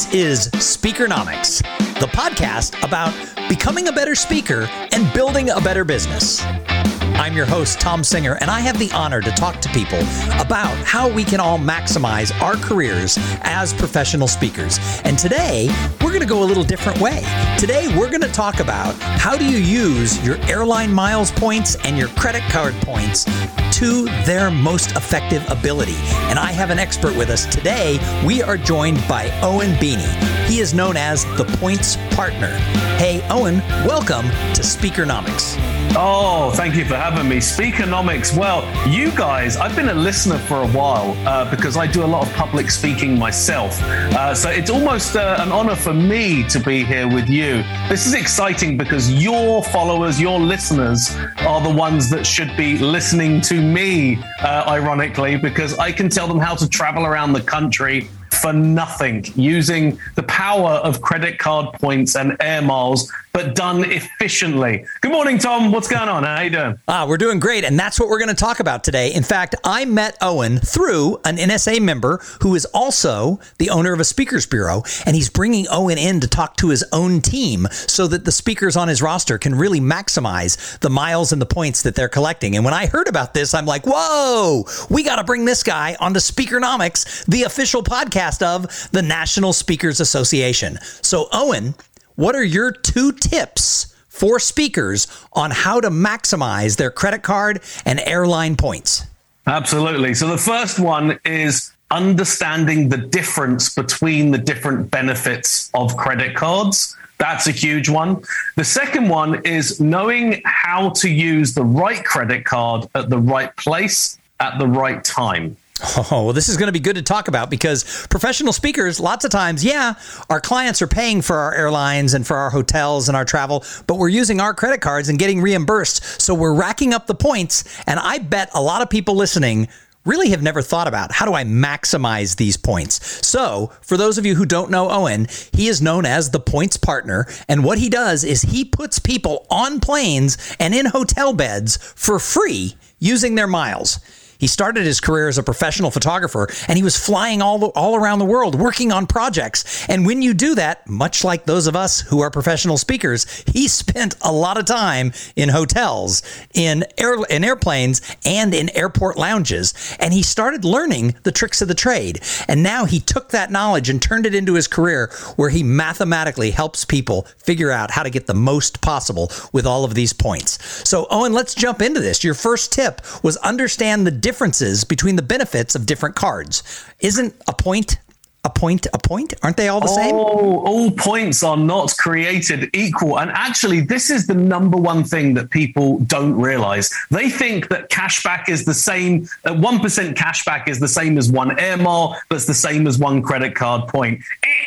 This is Speakernomics, the podcast about becoming a better speaker and building a better business. I'm your host, Tom Singer, and I have the honor to talk to people about how we can all maximize our careers as professional speakers. And today, we're going to go a little different way. Today, we're going to talk about how do you use your airline miles points and your credit card points to their most effective ability. And I have an expert with us today. We are joined by Owen Beanie. He is known as the Points Partner. Hey, Owen, welcome to Speakernomics. Oh, thank you for having me. Speakernomics. Well, you guys, I've been a listener for a while because I do a lot of public speaking myself. So it's almost an honor for me to be here with you. This is exciting because your followers, your listeners are the ones that should be listening to me, ironically, because I can tell them how to travel around the country for nothing using the power of credit card points and air miles, but done efficiently. Good morning, Tom. What's going on? How you doing? We're doing great, and that's what we're going to talk about today. In fact, I met Owen through an NSA member who is also the owner of a speakers bureau, and he's bringing Owen in to talk to his own team so that the speakers on his roster can really maximize the miles and the points that they're collecting. And when I heard about this, I'm like, whoa, we got to bring this guy onto Speakernomics, the official podcast of the National Speakers Association. So, Owen, what are your 2 tips for speakers on how to maximize their credit card and airline points? Absolutely. So the first one is understanding the difference between the different benefits of credit cards. That's a huge one. The second one is knowing how to use the right credit card at the right place at the right time. Oh, well, this is going to be good to talk about because professional speakers, lots of times, our clients are paying for our airlines and for our hotels and our travel, but we're using our credit cards and getting reimbursed. So we're racking up the points. And I bet a lot of people listening really have never thought about how do I maximize these points. So for those of you who don't know Owen, he is known as the Points Partner. And what he does is he puts people on planes and in hotel beds for free using their miles. He started his career as a professional photographer, and he was flying all around the world working on projects. And when you do that, much like those of us who are professional speakers, he spent a lot of time in hotels, in airplanes, and in airport lounges. And he started learning the tricks of the trade. And now he took that knowledge and turned it into his career, where he mathematically helps people figure out how to get the most possible with all of these points. So, Owen, let's jump into this. Your first tip was understand the differences between the benefits of different cards. Isn't a point a point? Aren't they all the same? Oh, all points are not created equal. And actually, this is the number one thing that people don't realize. They think that cashback is the same, 1% cashback is the same as 1 air mile, that's the same as 1 credit card point.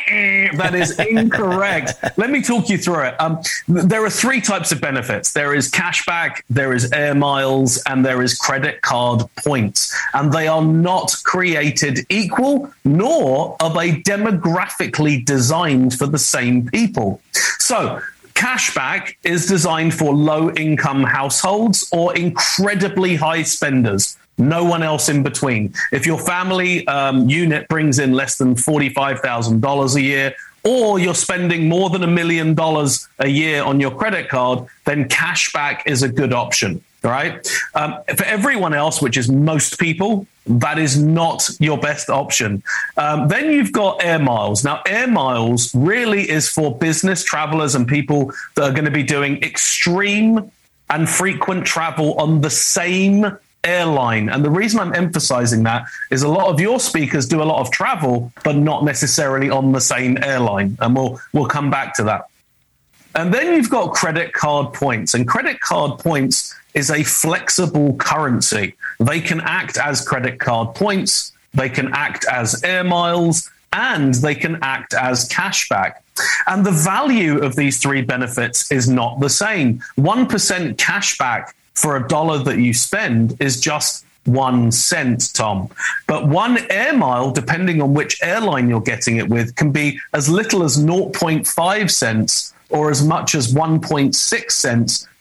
That is incorrect. Let me talk you through it. There are 3 types of benefits. There is cashback, there is air miles, and there is credit card points. And they are not created equal, nor are they demographically designed for the same people. So cashback is designed for low-income households or incredibly high spenders. No one else in between. If your family unit brings in less than $45,000 a year, or you're spending more than $1 million a year on your credit card, then cashback is a good option, right? For everyone else, which is most people, that is not your best option. Then you've got air miles. Now, air miles really is for business travelers and people that are going to be doing extreme and frequent travel on the same airline. And the reason I'm emphasizing that is a lot of your speakers do a lot of travel, but not necessarily on the same airline. And we'll come back to that. And then you've got credit card points. And credit card points is a flexible currency. They can act as credit card points, they can act as air miles, and they can act as cashback. And the value of these 3 benefits is not the same. 1% cashback for $1 that you spend is just 1 cent, Tom. But 1 air mile, depending on which airline you're getting it with, can be as little as 0.5 cents or as much as 1.6 cents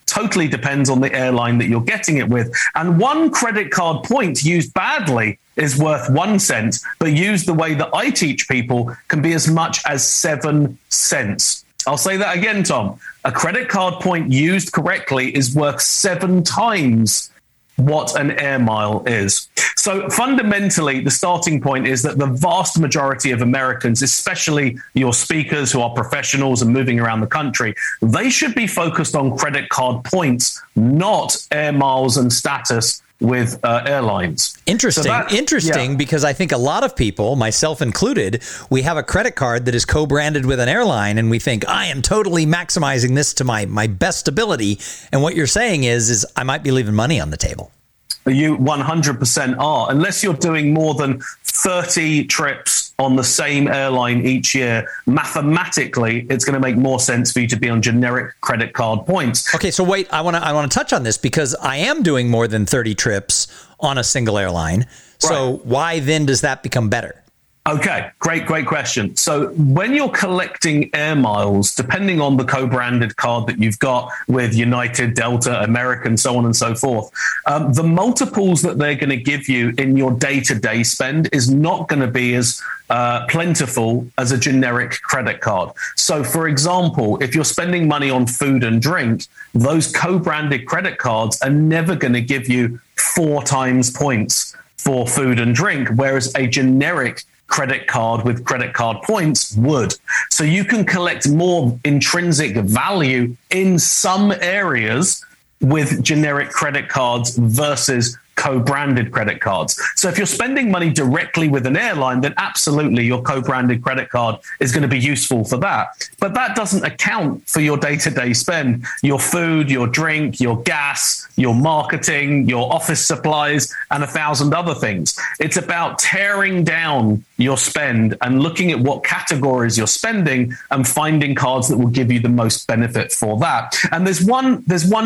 Totally depends on the airline that you're getting it with. And one credit card point used badly is worth 1 cent, but used the way that I teach people can be as much as 7 cents. I'll say that again, Tom. A credit card point used correctly is worth 7 times what an air mile is. So fundamentally, the starting point is that the vast majority of Americans, especially your speakers who are professionals and moving around the country, they should be focused on credit card points, not air miles and status with airlines. Interesting, because I think a lot of people, myself included, we have a credit card that is co-branded with an airline, and we think, I am totally maximizing this to my best ability. And what you're saying is I might be leaving money on the table. You 100% are, unless you're doing more than 30 trips on the same airline each year. Mathematically, it's going to make more sense for you to be on generic credit card points. Okay, so wait, I want to touch on this because I am doing more than 30 trips on a single airline. So why then does that become better? Okay, great question. So when you're collecting air miles, depending on the co-branded card that you've got with United, Delta, American, so on and so forth, the multiples that they're going to give you in your day-to-day spend is not going to be as plentiful as a generic credit card. So, for example, if you're spending money on food and drink, those co-branded credit cards are never going to give you 4 times points for food and drink, whereas a generic credit card with credit card points would. So you can collect more intrinsic value in some areas with generic credit cards versus co-branded credit cards. So if you're spending money directly with an airline, then absolutely your co-branded credit card is going to be useful for that. But that doesn't account for your day-to-day spend, your food, your drink, your gas, your marketing, your office supplies, and 1,000 other things. It's about tearing down your spend and looking at what categories you're spending and finding cards that will give you the most benefit for that. And there's one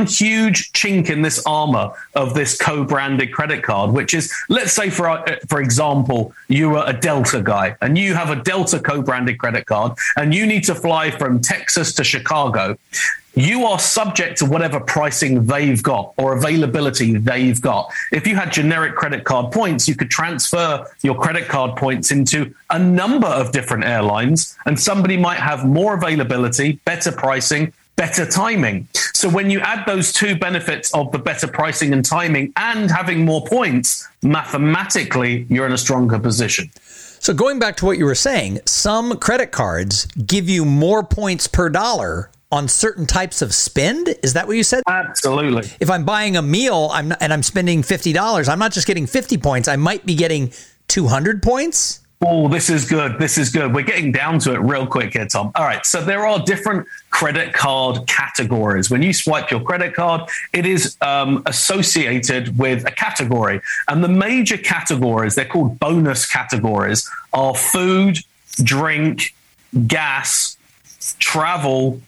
huge chink in this armor of this co-branded credit card, which is, let's say for example, you are a Delta guy and you have a Delta co-branded credit card and you need to fly from Texas to Chicago. You are subject to whatever pricing they've got or availability they've got. If you had generic credit card points, you could transfer your credit card points into a number of different airlines, and somebody might have more availability, better pricing, better timing. So when you add those two benefits of the better pricing and timing and having more points, mathematically, you're in a stronger position. So going back to what you were saying, some credit cards give you more points per dollar on certain types of spend? Is that what you said? Absolutely. If I'm buying a meal and I'm spending $50, I'm not just getting 50 points. I might be getting 200 points. Oh, this is good. This is good. We're getting down to it real quick here, Tom. All right. So there are different credit card categories. When you swipe your credit card, it is associated with a category. And the major categories, they're called bonus categories, are food, drink, gas, travel,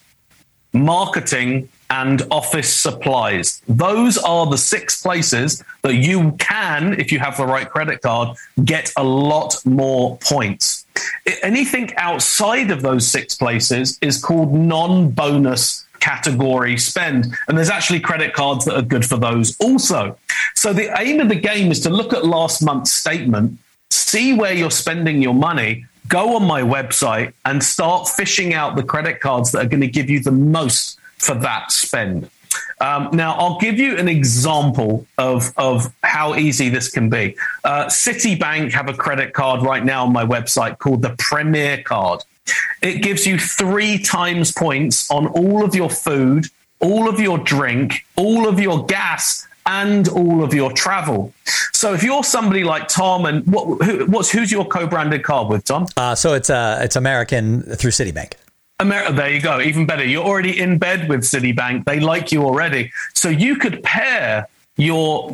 marketing, and office supplies. Those are the 6 places that you can, if you have the right credit card, get a lot more points. Anything outside of those 6 places is called non-bonus category spend. And there's actually credit cards that are good for those also. So the aim of the game is to look at last month's statement, see where you're spending your money, go on my website and start fishing out the credit cards that are going to give you the most for that spend. Now, I'll give you an example of how easy this can be. Citibank have a credit card right now on my website called the Premier Card. It gives you 3 times points on all of your food, all of your drink, all of your gas, and all of your travel. So if you're somebody like Tom, and who's your co-branded card with, Tom? So it's American through Citibank. There you go. Even better. You're already in bed with Citibank. They like you already. So you could pair your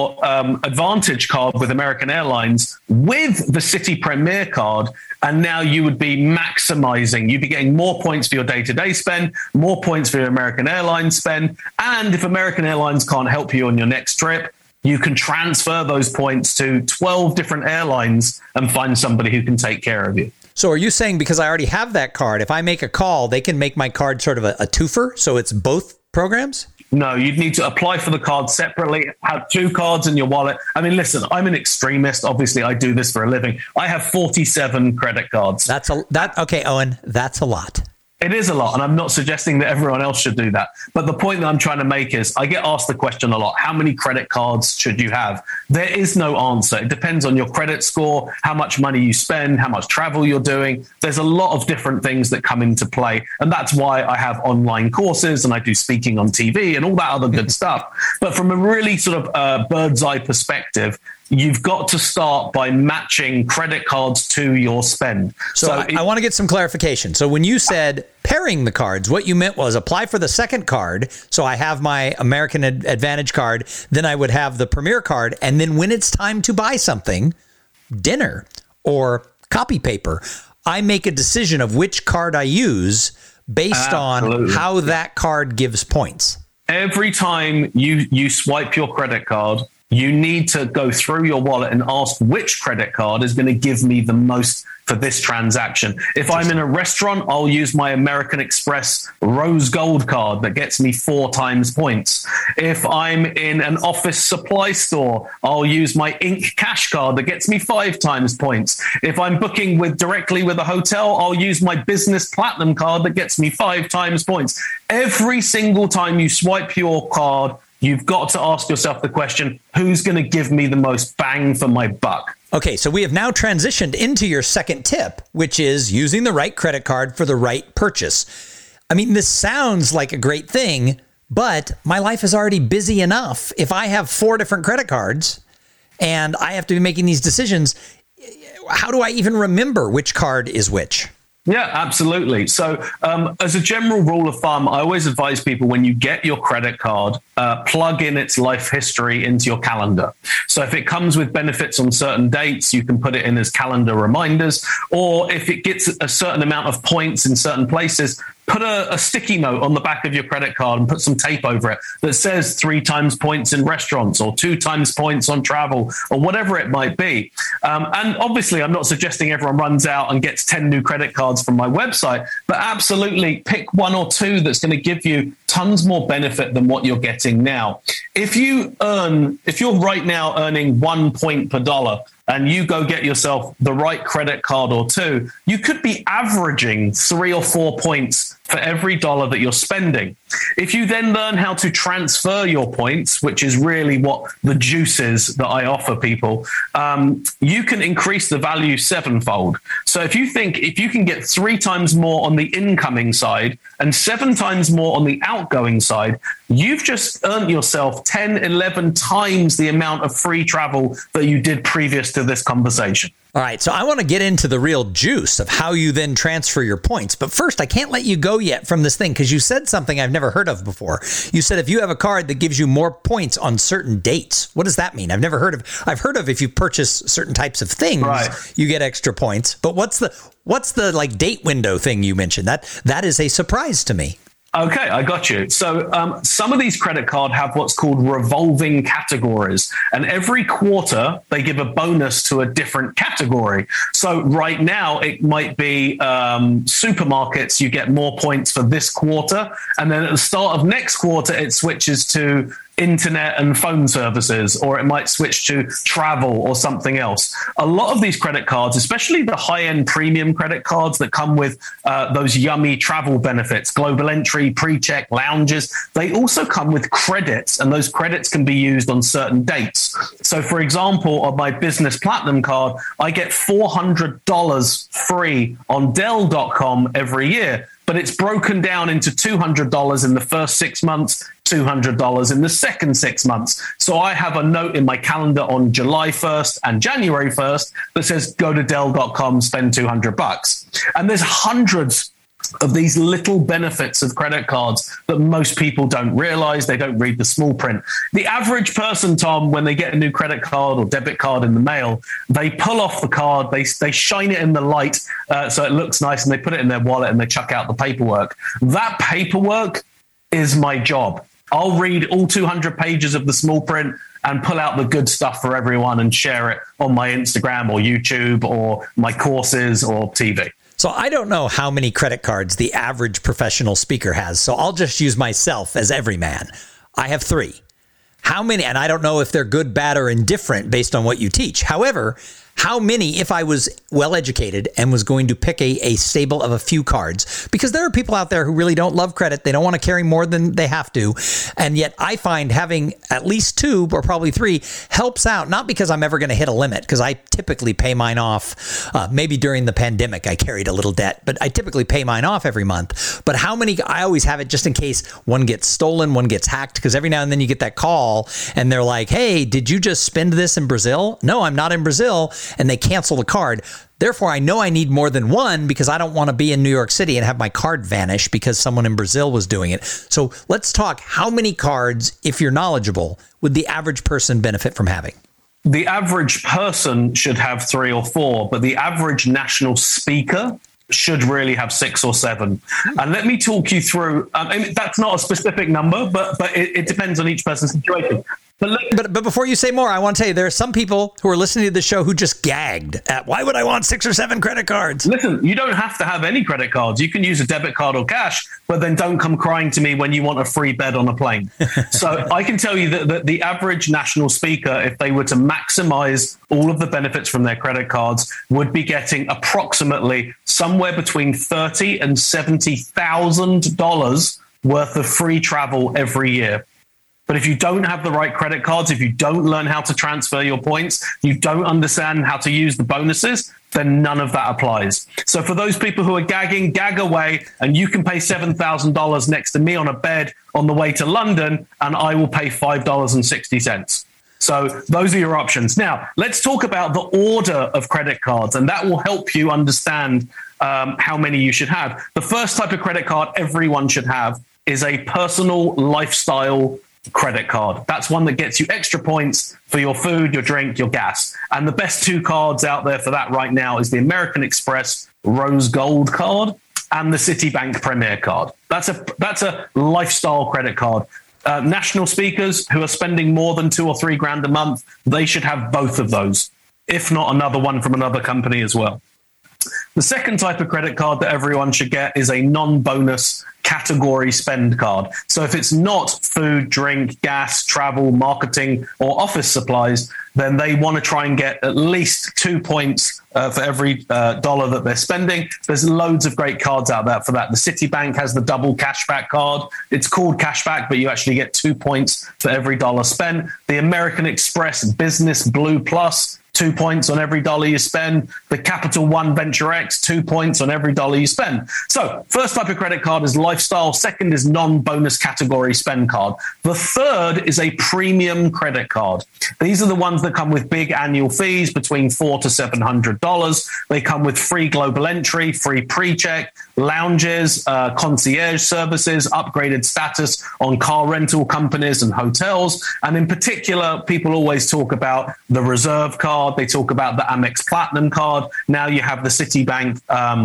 Advantage card with American Airlines with the Citi Premier card, and now you would be maximizing. You'd be getting more points for your day-to-day spend, more points for your American Airlines spend, and if American Airlines can't help you on your next trip, you can transfer those points to 12 different airlines and find somebody who can take care of you. So are you saying because I already have that card, if I make a call, they can make my card sort of a twofer, so it's both programs? No, you'd need to apply for the card separately, have 2 cards in your wallet. I mean, listen, I'm an extremist. Obviously, I do this for a living. I have 47 credit cards. Okay, Owen, that's a lot. It is a lot, and I'm not suggesting that everyone else should do that. But the point that I'm trying to make is I get asked the question a lot, how many credit cards should you have? There is no answer. It depends on your credit score, how much money you spend, how much travel you're doing. There's a lot of different things that come into play. And that's why I have online courses and I do speaking on TV and all that other good stuff. But from a really sort of bird's eye perspective, you've got to start by matching credit cards to your spend. So I want to get some clarification. So when you said pairing the cards, what you meant was apply for the second card. So I have my American Advantage card, then I would have the Premier card. And then when it's time to buy something, dinner or copy paper, I make a decision of which card I use based on how that card gives points. Every time you swipe your credit card, you need to go through your wallet and ask which credit card is going to give me the most for this transaction. If I'm in a restaurant, I'll use my American Express Rose Gold card that gets me 4 times points. If I'm in an office supply store, I'll use my Ink Cash card that gets me 5 times points. If I'm booking directly with a hotel, I'll use my Business Platinum card that gets me 5 times points. Every single time you swipe your card, you've got to ask yourself the question, who's going to give me the most bang for my buck? Okay, so we have now transitioned into your second tip, which is using the right credit card for the right purchase. I mean, this sounds like a great thing, but my life is already busy enough. If I have 4 different credit cards and I have to be making these decisions, how do I even remember which card is which? Yeah, absolutely. So as a general rule of thumb, I always advise people when you get your credit card, plug in its life history into your calendar. So if it comes with benefits on certain dates, you can put it in as calendar reminders. Or if it gets a certain amount of points in certain places, put a sticky note on the back of your credit card and put some tape over it that says 3 times points in restaurants or 2 times points on travel or whatever it might be. And obviously, I'm not suggesting everyone runs out and gets 10 new credit cards from my website, but absolutely pick 1 or 2 that's going to give you tons more benefit than what you're getting now. If you're right now earning 1 point per dollar, and you go get yourself the right credit card or 2, you could be averaging 3 or 4 points for every dollar that you're spending. If you then learn how to transfer your points, which is really what the juice is that I offer people, you can increase the value 7-fold. So if you can get 3 times more on the incoming side and 7 times more on the outgoing side, you've just earned yourself 10, 11 times the amount of free travel that you did previous to this conversation. All right, so I want to get into the real juice of how you then transfer your points. But first, I can't let you go yet from this thing because you said something I've never heard of before. You said if you have a card that gives you more points on certain dates. What does that mean? I've heard of if you purchase certain types of things, right, you get extra points. But what's the like date window thing you mentioned? That is a surprise to me. Okay, I got you. So some of these credit cards have what's called revolving categories. And every quarter, they give a bonus to a different category. So right now, it might be supermarkets, you get more points for this quarter. And then at the start of next quarter, it switches to internet and phone services, or it might switch to travel or something else. A lot of these credit cards, especially the high-end premium credit cards that come with those yummy travel benefits, global entry, pre-check, lounges, they also come with credits, and those credits can be used on certain dates. So for example, on my Business Platinum card, I get $400 free on Dell.com every year, but it's broken down into $200 in the first 6 months, $200 in the second 6 months. So I have a note in my calendar on July 1st and January 1st that says, go to Dell.com, spend $200. And there's hundreds of these little benefits of credit cards that most people don't realize. They don't read the small print. The average person, Tom, when they get a new credit card or debit card in the mail, they pull off the card, they shine it in the light so it looks nice, and they put it in their wallet and they chuck out the paperwork. That paperwork is my job. I'll read all 200 pages of the small print and pull out the good stuff for everyone and share it on my Instagram or YouTube or my courses or TV. So I don't know how many credit cards the average professional speaker has, so I'll just use myself as every man. I have 3. How many, and I don't know if they're good, bad, or indifferent based on what you teach. However, how many, if I was well-educated and was going to pick a stable of a few cards, because there are people out there who really don't love credit. They don't want to carry more than they have to. And yet I find having at least 2 or probably 3 helps out, not because I'm ever going to hit a limit, because I typically pay mine off. Maybe during the pandemic, I carried a little debt, but I typically pay mine off every month. But how many, I always have it just in case one gets stolen, one gets hacked, because every now and then you get that call and they're like, hey, did you just spend this in Brazil? No, I'm not in Brazil. And they cancel the card. Therefore, I know I need more than one because I don't want to be in New York City and have my card vanish because someone in Brazil was doing it. So let's talk, how many cards, if you're knowledgeable, would the average person benefit from having? The average person should have 3 or 4, but the average national speaker should really have 6 or 7. And let me talk you through, that's not a specific number, but it depends on each person's situation. But before you say more, I want to tell you, there are some people who are listening to the show who just gagged at, why would I want 6 or 7 credit cards? Listen, you don't have to have any credit cards. You can use a debit card or cash, but then don't come crying to me when you want a free bed on a plane. So I can tell you that the average national speaker, if they were to maximize all of the benefits from their credit cards, would be getting approximately somewhere between $30,000 and $70,000 worth of free travel every year. But if you don't have the right credit cards, if you don't learn how to transfer your points, you don't understand how to use the bonuses, then none of that applies. So for those people who are gagging, gag away, and you can pay $7,000 next to me on a bed on the way to London, and I will pay $5.60. So those are your options. Now, let's talk about the order of credit cards, and that will help you understand how many you should have. The first type of credit card everyone should have is a personal lifestyle credit card. That's one that gets you extra points for your food, your drink, your gas. And the best 2 cards out there for that right now is the American Express Rose Gold card and the Citibank Premier card. That's a lifestyle credit card. National speakers who are spending more than $2 or $3 grand a month, they should have both of those, if not another one from another company as well. The second type of credit card that everyone should get is a non-bonus category spend card. So if it's not food, drink, gas, travel, marketing, or office supplies, then they want to try and get at least 2 points for every dollar that they're spending. There's loads of great cards out there for that. The Citibank has the double cashback card. It's called cashback, but you actually get 2 points for every dollar spent. The American Express Business Blue Plus, 2 points on every dollar you spend. The Capital One Venture X, 2 points on every dollar you spend. So first type of credit card is lifestyle. Second is non-bonus category spend card. The third is a premium credit card. These are the ones that come with big annual fees between $400 to $700. They come with free global entry, free pre-check, lounges, concierge services, upgraded status on car rental companies and hotels. And in particular, people always talk about the Reserve card. They talk about the Amex Platinum card. Now you have the Citibank,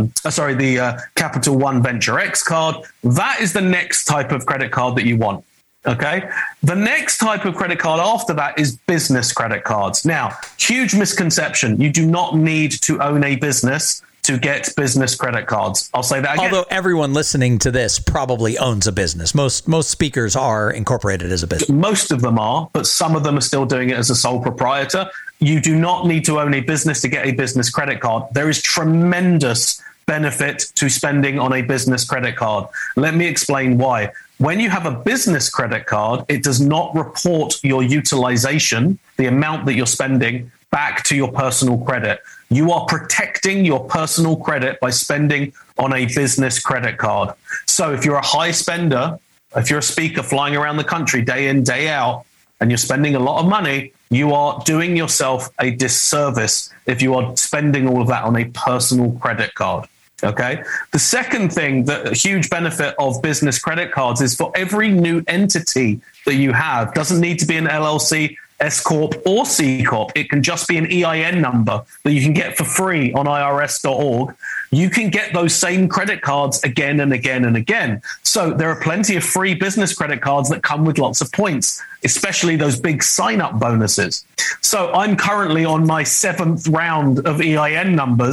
the Capital One Venture X card. That is the next type of credit card that you want. Okay. The next type of credit card after that is business credit cards. Now, huge misconception. You do not need to own a business to get business credit cards. I'll say that again. Although everyone listening to this probably owns a business. Most speakers are incorporated as a business. Most of them are, but some of them are still doing it as a sole proprietor. You do not need to own a business to get a business credit card. There is tremendous benefit to spending on a business credit card. Let me explain why. When you have a business credit card, it does not report your utilization, the amount that you're spending, back to your personal credit. You are protecting your personal credit by spending on a business credit card. So if you're a high spender, if you're a speaker flying around the country day in, day out, and you're spending a lot of money, you are doing yourself a disservice if you are spending all of that on a personal credit card. Okay. The second thing, the huge benefit of business credit cards is for every new entity that you have, doesn't need to be an LLC, S Corp or C Corp. It can just be an EIN number that you can get for free on irs.org. You can get those same credit cards again and again and again. So there are plenty of free business credit cards that come with lots of points, especially those big sign-up bonuses. So I'm currently on my 7th round of EIN numbers,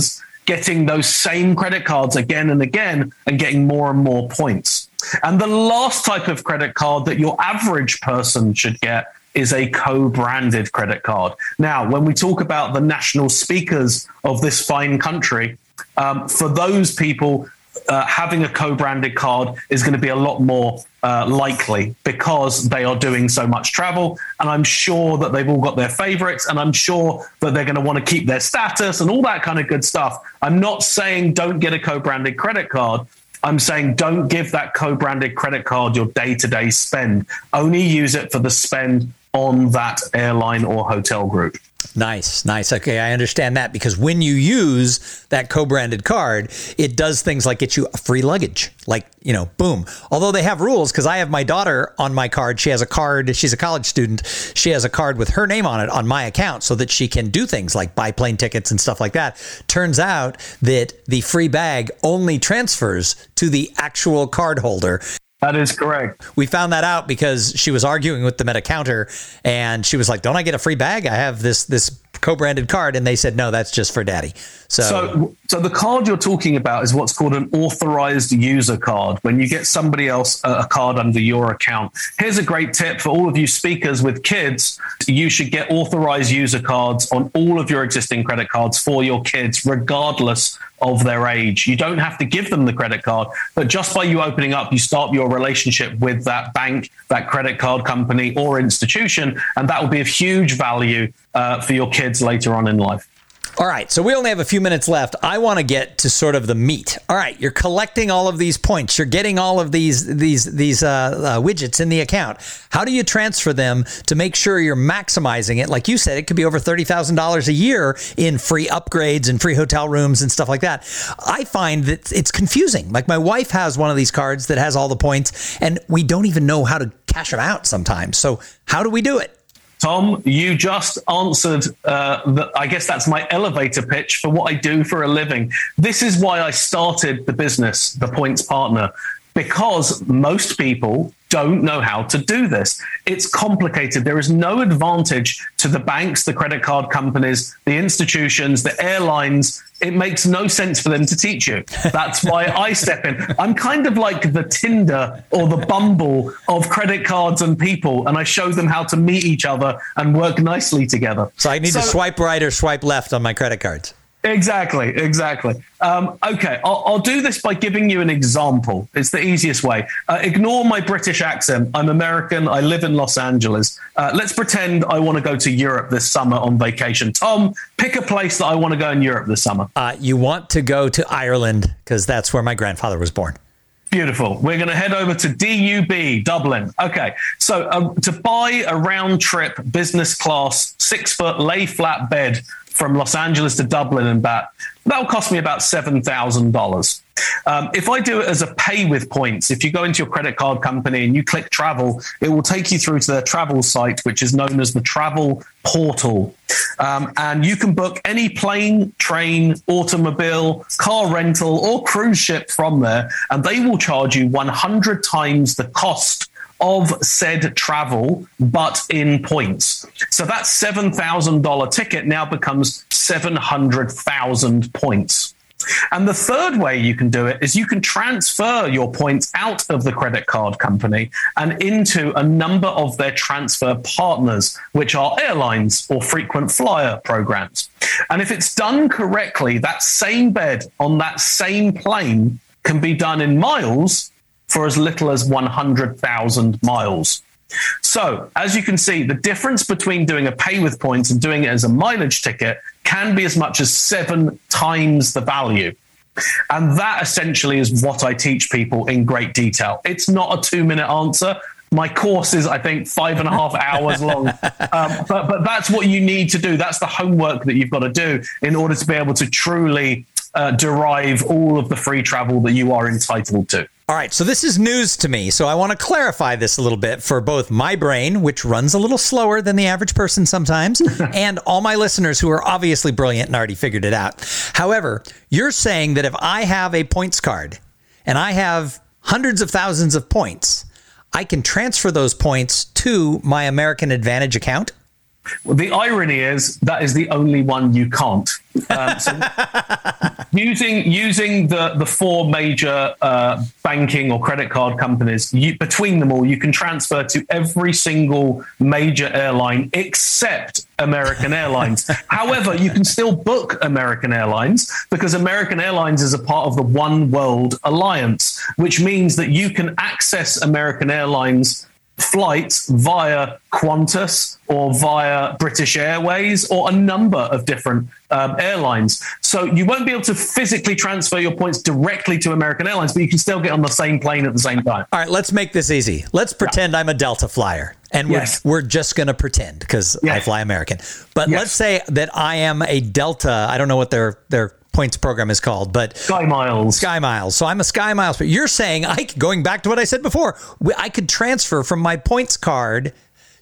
getting those same credit cards again and again and getting more and more points. And the last type of credit card that your average person should get is a co-branded credit card. Now, when we talk about the national speakers of this fine country, for those people, having a co-branded card is going to be a lot more likely because they are doing so much travel. And I'm sure that they've all got their favorites, and I'm sure that they're going to want to keep their status and all that kind of good stuff. I'm not saying don't get a co-branded credit card. I'm saying don't give that co-branded credit card your day-to-day spend. Only use it for the spend on that airline or hotel group. Nice. Okay, I understand that, because when you use that co-branded card, it does things like get you free luggage. Like, boom. Although they have rules, because I have my daughter on my card. She has a card. She's a college student. She has a card with her name on it on my account so that she can do things like buy plane tickets and stuff like that. Turns out that the free bag only transfers to the actual card holder. That is correct. We found that out because she was arguing with them at a counter, and she was like, don't I get a free bag? I have this co-branded card. And they said, no, that's just for daddy. So the card you're talking about is what's called an authorized user card. When you get somebody else a card under your account. Here's a great tip for all of you speakers with kids. You should get authorized user cards on all of your existing credit cards for your kids, regardless of their age. You don't have to give them the credit card, but just by you opening up, you start your relationship with that bank, that credit card company or institution, and that will be of huge value for your kids later on in life. All right, so we only have a few minutes left. I want to get to sort of the meat. All right, you're collecting all of these points. You're getting all of these widgets in the account. How do you transfer them to make sure you're maximizing it? Like you said, it could be over $30,000 a year in free upgrades and free hotel rooms and stuff like that. I find that it's confusing. Like my wife has one of these cards that has all the points, and we don't even know how to cash them out sometimes. So how do we do it? Tom, you just answered, I guess that's my elevator pitch for what I do for a living. This is why I started the business, The Points Partner, because most people don't know how to do this. It's complicated. There is no advantage to the banks, the credit card companies, the institutions, the airlines. It makes no sense for them to teach you. That's why I step in. I'm kind of like the Tinder or the Bumble of credit cards and people, and I show them how to meet each other and work nicely together. So I need to swipe right or swipe left on my credit cards. Exactly. Okay, I'll do this by giving you an example. It's the easiest way. Ignore my British accent. I'm American. I live in Los Angeles. Let's pretend I want to go to Europe this summer on vacation. Tom, pick a place that I want to go in Europe this summer. You want to go to Ireland because that's where my grandfather was born. Beautiful. We're going to head over to DUB, Dublin. Okay, so to buy a round trip business class 6-foot lay flat bed from Los Angeles to Dublin and back, that will cost me about $7,000. If I do it as a pay with points, if you go into your credit card company and you click travel, it will take you through to their travel site, which is known as the travel portal. And you can book any plane, train, automobile, car rental, or cruise ship from there, and they will charge you 100 times the cost of said travel, but in points. So that $7,000 ticket now becomes 700,000 points. And the third way you can do it is you can transfer your points out of the credit card company and into a number of their transfer partners, which are airlines or frequent flyer programs. And if it's done correctly, that same bed on that same plane can be done in miles for as little as 100,000 miles. So, as you can see, the difference between doing a pay with points and doing it as a mileage ticket can be as much as 7 times the value. And that essentially is what I teach people in great detail. It's not a 2-minute answer. My course is, I think, 5.5 hours long. But that's what you need to do. That's the homework that you've got to do in order to be able to truly derive all of the free travel that you are entitled to. All right, so this is news to me, so I want to clarify this a little bit for both my brain, which runs a little slower than the average person sometimes, and all my listeners who are obviously brilliant and already figured it out. However, you're saying that if I have a points card and I have hundreds of thousands of points, I can transfer those points to my American Advantage account? Well, the irony is that is the only one you can't. Using the four major banking or credit card companies, between them all, you can transfer to every single major airline except American Airlines. However, you can still book American Airlines because American Airlines is a part of the One World Alliance, which means that you can access American Airlines flights via Qantas or via British Airways or a number of different airlines. So you won't be able to physically transfer your points directly to American Airlines, but you can still get on the same plane at the same time. All right, let's make this easy. Let's pretend I'm a Delta flyer. And we're just going to pretend because I fly American. But let's say that I am a Delta. I don't know what their points program is called, but Sky Miles. So I'm a Sky Miles. But you're saying, going back to what I said before, I could transfer from my points card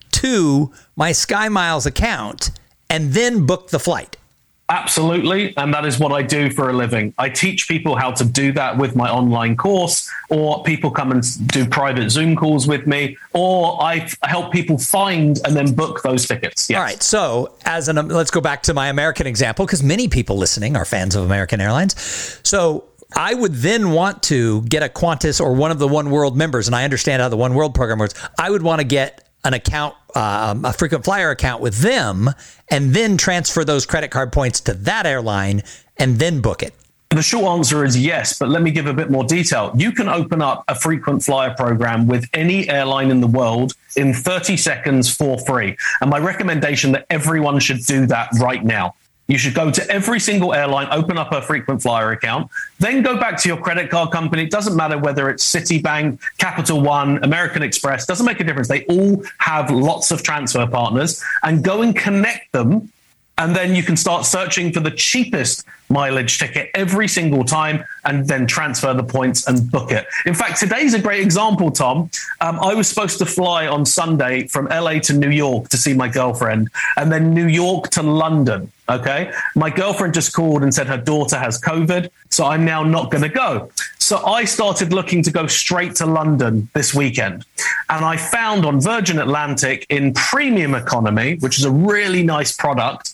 to my Sky Miles account and then book the flight. Absolutely. And that is what I do for a living. I teach people how to do that with my online course, or people come and do private Zoom calls with me, or I help people find and then book those tickets. Yes. All right. So let's go back to my American example, because many people listening are fans of American Airlines. So I would then want to get a Qantas or one of the One World members, and I understand how the One World program works. I would want to get an account, a frequent flyer account with them, and then transfer those credit card points to that airline and then book it. The short answer is yes, but let me give a bit more detail. You can open up a frequent flyer program with any airline in the world in 30 seconds for free. And my recommendation that everyone should do that right now. You should go to every single airline, open up a frequent flyer account, then go back to your credit card company. It doesn't matter whether it's Citibank, Capital One, American Express, doesn't make a difference. They all have lots of transfer partners, and go and connect them. And then you can start searching for the cheapest mileage ticket every single time and then transfer the points and book it. In fact, today's a great example, Tom. I was supposed to fly on Sunday from LA to New York to see my girlfriend, and then New York to London. Okay. My girlfriend just called and said her daughter has COVID, so I'm now not going to go. So I started looking to go straight to London this weekend. And I found on Virgin Atlantic in premium economy, which is a really nice product,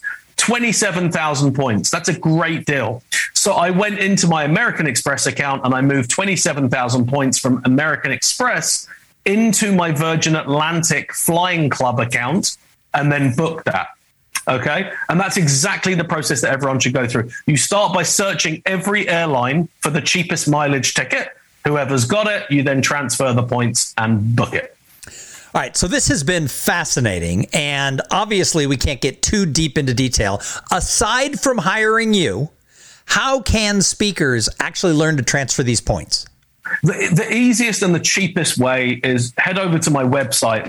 27,000 points. That's a great deal. So I went into my American Express account and I moved 27,000 points from American Express into my Virgin Atlantic Flying Club account and then booked that. Okay. And that's exactly the process that everyone should go through. You start by searching every airline for the cheapest mileage ticket. Whoever's got it, you then transfer the points and book it. All right, so this has been fascinating, and obviously we can't get too deep into detail. Aside from hiring you, how can speakers actually learn to transfer these points? The easiest and the cheapest way is head over to my website,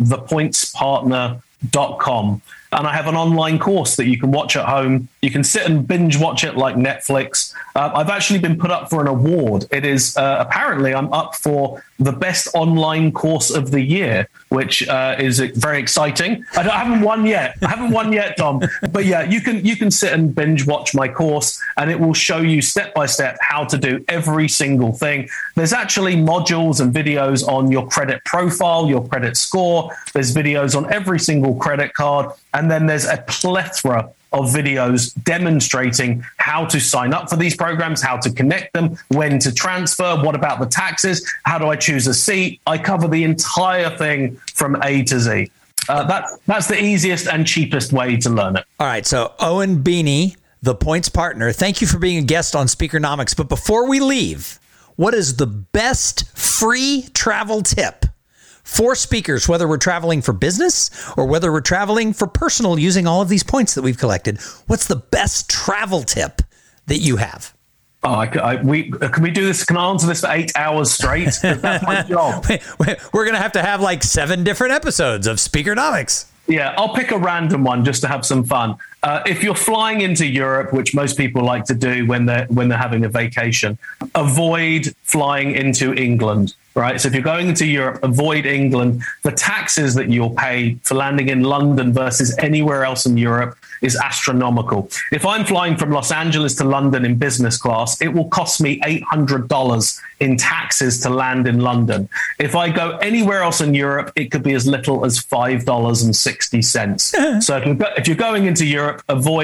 thepointspartner.com. And I have an online course that you can watch at home. You can sit and binge watch it like Netflix. I've actually been put up for an award. It is apparently I'm up for the best online course of the year, which is very exciting. I haven't won yet. Tom. But yeah, you can sit and binge watch my course, and it will show you step by step how to do every single thing. There's actually modules and videos on your credit profile, your credit score. There's videos on every single credit card. And then there's a plethora of videos demonstrating how to sign up for these programs, how to connect them, when to transfer, what about the taxes, how do I choose a seat. I cover the entire thing from A to Z. That's the easiest and cheapest way to learn it. All right. So Owen Beany, the Points Partner, thank you for being a guest on Speakernomics. But before we leave, what is the best free travel tip for speakers, whether we're traveling for business or whether we're traveling for personal using all of these points that we've collected? What's the best travel tip that you have? Oh, can we do this? Can I answer this for 8 hours straight? That's my job. We're going to have like 7 different episodes of Speakernomics. Yeah, I'll pick a random one just to have some fun. If you're flying into Europe, which most people like to do when they're having a vacation, avoid flying into England. Right. So if you're going into Europe, avoid England. The taxes that you'll pay for landing in London versus anywhere else in Europe is astronomical. If I'm flying from Los Angeles to London in business class, it will cost me $800 in taxes to land in London. If I go anywhere else in Europe, it could be as little as $5.60. So if you're going into Europe, avoid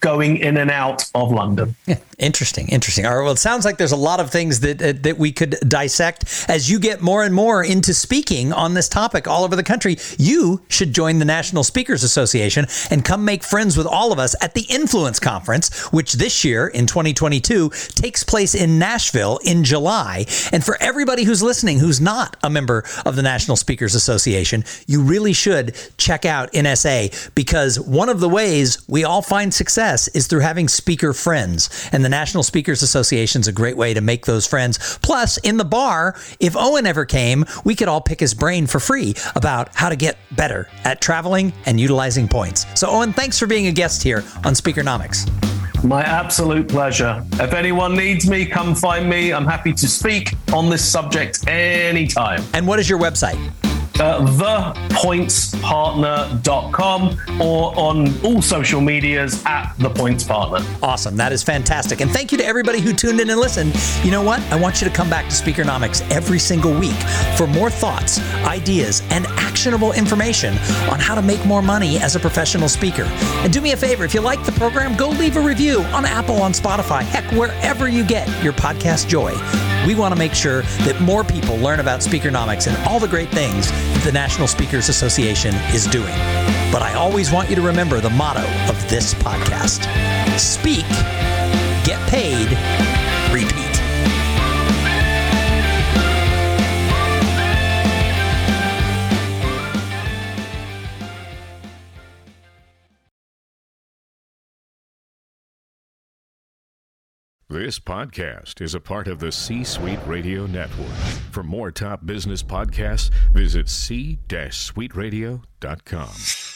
going in and out of London. Yeah, interesting. All right, well, it sounds like there's a lot of things that we could dissect. As you get more and more into speaking on this topic all over the country, you should join the National Speakers Association and come make friends with all of us at the Influence Conference, which this year in 2022 takes place in Nashville in July. And for everybody who's listening who's not a member of the National Speakers Association, you really should check out NSA, because one of the ways we all find success is through having speaker friends. And the National Speakers Association is a great way to make those friends. Plus, in the bar, if Owen ever came, we could all pick his brain for free about how to get better at traveling and utilizing points. So, Owen, thanks for being a guest here on Speakernomics. My absolute pleasure. If anyone needs me, come find me. I'm happy to speak on this subject anytime. And what is your website? thepointspartner.com, or on all social medias at The Points Partner. Awesome. That is fantastic. And thank you to everybody who tuned in and listened. You know what? I want you to come back to Speakernomics every single week for more thoughts, ideas, and actionable information on how to make more money as a professional speaker. And do me a favor, if you like the program, go leave a review on Apple, on Spotify, heck, wherever you get your podcast joy. We want to make sure that more people learn about Speakernomics and all the great things that the National Speakers Association is doing. But I always want you to remember the motto of this podcast: speak, get paid, repeat. This podcast is a part of the C-Suite Radio Network. For more top business podcasts, visit c-suiteradio.com.